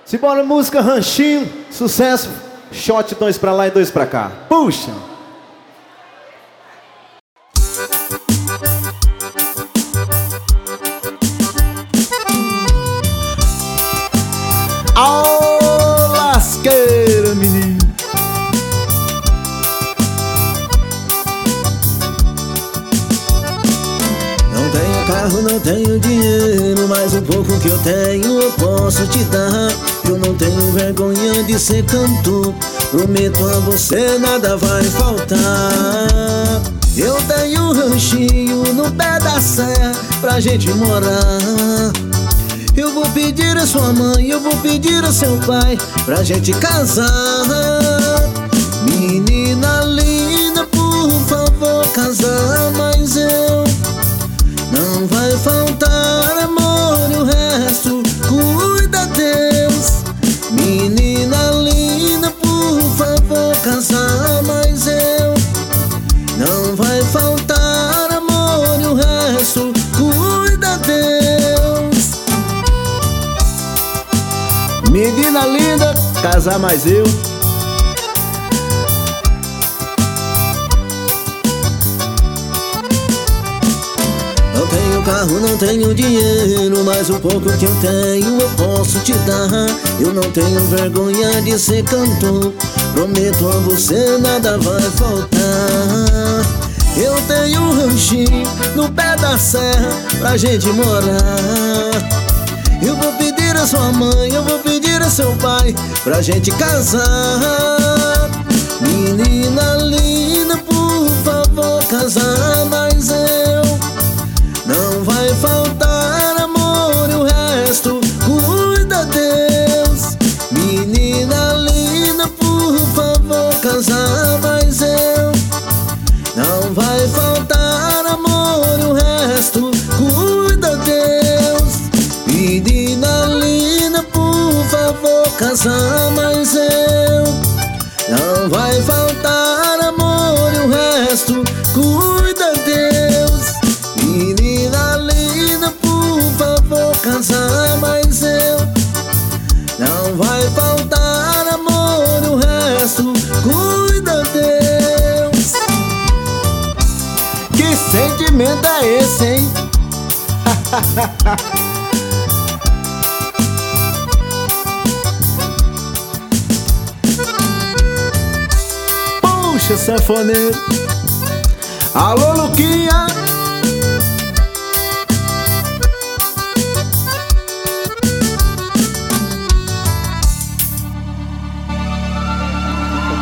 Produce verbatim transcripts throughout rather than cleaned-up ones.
Simbora, música Ranchinho, sucesso. Shot, dois pra lá e dois pra cá. Puxa! Ô, lasqueira, menino. Não tenho carro, não tenho dinheiro, mas o pouco que eu tenho eu posso te dar. Eu não tenho vergonha de ser cantor, prometo a você nada vai faltar. Eu tenho um ranchinho no pé da serra pra gente morar. Eu vou pedir a sua mãe, eu vou pedir a seu pai pra gente casar. Menina linda, por favor, casar, mas eu não vai faltar amor e o resto cuida Deus. Menina linda, por favor, casar, mas eu não vai faltar amor e o resto cuida Deus. Menina linda, casar mais eu. Não tenho carro, não tenho dinheiro, mas o pouco que eu tenho eu posso te dar. Eu não tenho vergonha de ser cantor, prometo a você nada vai faltar. Eu tenho um ranchinho no pé da serra pra gente morar. Eu vou pedir a sua mãe, eu vou pedir a seu pai pra gente casar. Menina linda, por favor, casar, mas eu não vai faltar amor e o resto cuida Deus. Menina linda, por favor, casar, mas eu não vai faltar amor e o resto cuida Deus. Menina linda, por favor, casar, mas eu não vai faltar amor e o resto cuida Deus. Menina linda, por favor, casar, mas eu não vai faltar amor e o resto cuida Deus. Que sentimento é esse, hein? Puxa, sanfoneiro. Alô, Luquinha.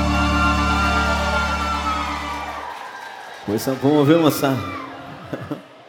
Coisa boa, viu, moçada?